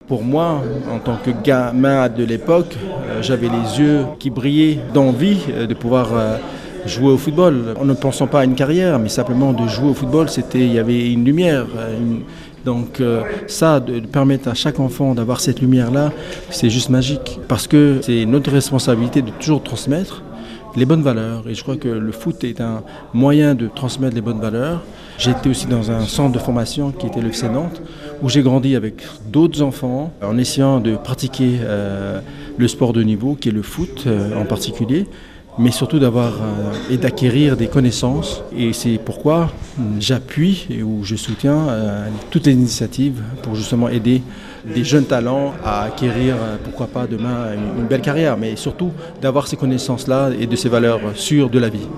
Pour moi, en tant que gamin de l'époque, j'avais les yeux qui brillaient d'envie de pouvoir jouer au football. En ne pensant pas à une carrière, mais simplement de jouer au football, il y avait une lumière. Donc ça, de permettre à chaque enfant d'avoir cette lumière-là, c'est juste magique. Parce que c'est notre responsabilité de toujours transmettre les bonnes valeurs. Et je crois que le foot est un moyen de transmettre les bonnes valeurs. J'ai été aussi dans un centre de formation qui était le FC Nantes, où j'ai grandi avec d'autres enfants en essayant de pratiquer le sport de niveau, qui est le foot en particulier, mais surtout d'avoir et d'acquérir des connaissances. Et c'est pourquoi j'appuie ou je soutiens toutes les initiatives pour justement aider des jeunes talents à acquérir, pourquoi pas demain, une belle carrière, mais surtout d'avoir ces connaissances-là et de ces valeurs sûres de la vie.